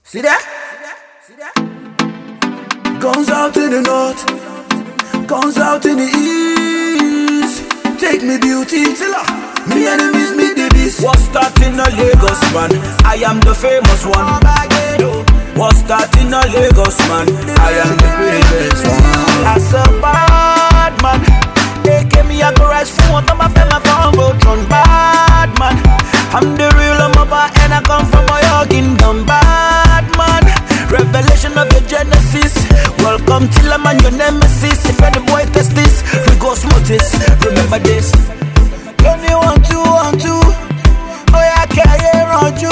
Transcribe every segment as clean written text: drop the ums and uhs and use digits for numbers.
See that? Guns out in the north, guns out in the east. Take me beauty, me enemies, me the beast. What's that in a Lagos, man? I am the famous one. What's that in a Lagos, man? I am the greatest one. As a bad man, they gave me a go rise for one of my family from Rotron. Bad man, I'm the real mother and I come from my kingdom. Bad man, revelation of the Genesis. Welcome till I'm on your nemesis. If any boy test this, we go smooth this. Remember this. Only 1, 2, 1, 2. Oh yeah, I can't hear on you.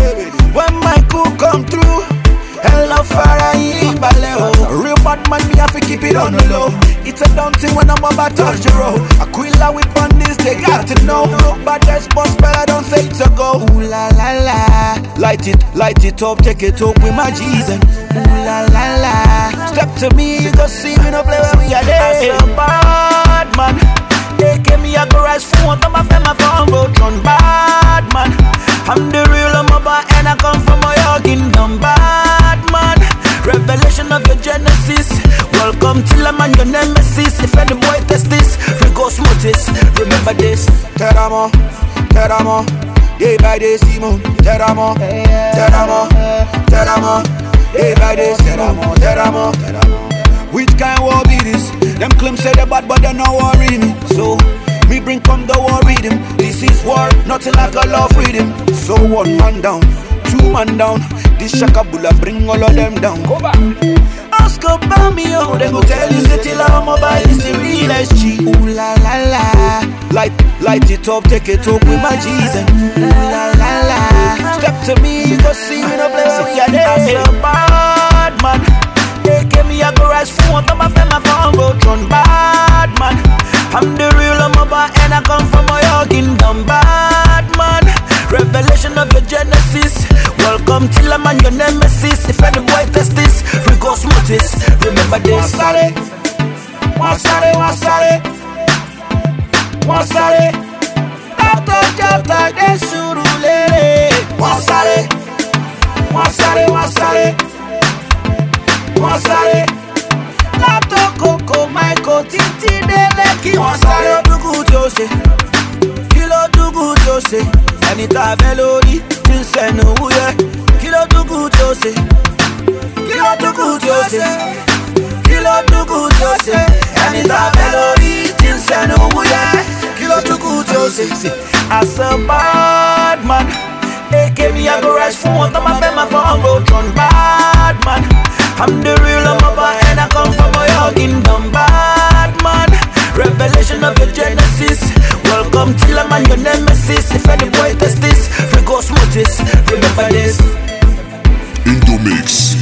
When my cool come through, hello Farai Baleo. Real bad man, me have to keep it on the low. It's a down thing when I'm about to touch the road. Aquila with bandits, they got to know. But that's boss, but I don't say it's a go. Ooh la la la. Light it up, take it up with my Jesus. Ooh la la la. Step to me, you go see me no play where we are there. As a bad man, they gave me a go rise for one of my family from Rotron. Bad man, I'm the real mother and I come from my kingdom. Bad man, revelation of your Genesis. Welcome till I'm on your nemesis. If any boy test this, we go smooth this. Remember this. Teramo, teramo, yeah by the Simon. Teramo, teramo, teramo, yeah by the Simon. Teramo, which kind war be this? Them claim say they bad but they not worry me. So me bring come the war with him. This is war, nothing like a love freedom. So 1 man down, 2 man down. This shakabula bring all of them down. Go back. Ask about me, oh, they go tell you say till our mobile is the real SG. Ooh la la la. Light it up, take it up with my Jesus. Ooh la la la. Step to me, you go see me no play where we are there. As a bad man, they gave me a go rise for one of my family from Rotron. Bad man, I'm the real mother and I come from my kingdom. Bad man, revelation of your Genesis. Welcome till I'm on your nemesis. If any boy test this, we go smooth this. Remember this. Wasare, wasare, wasare, wasare. Tato jata de surulere. Wasare, wasare, wasare, wasare. Lato koko maiko titi de leki. Wasare dugu jose, kilo dugu jose. Anita melody, tinsenu uye. Kilo dugu jose, kilo dugu jose, kilo dugu jose. Anita melody, tinsenu uye. Kilo dugu jose. As a bad man, they gave me a go rise for one of my family from Rotron. Bad man, I'm the real mother and I come from my kingdom. Bad man, revelation of your Genesis. Welcome till I'm on your nemesis. If any boy test this, we go smooth this. Remember this. Into mix.